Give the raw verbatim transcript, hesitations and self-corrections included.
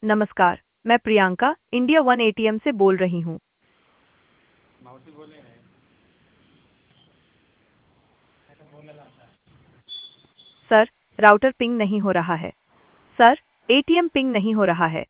नमस्कार, मैं Priyanka India one ATM से बोल रही हूँ। मावशी बोले हैं। ऐसा बोलने लगता है। सर, राउटर पिंग नहीं हो रहा है। सर, एटीएम पिंग नहीं हो रहा है।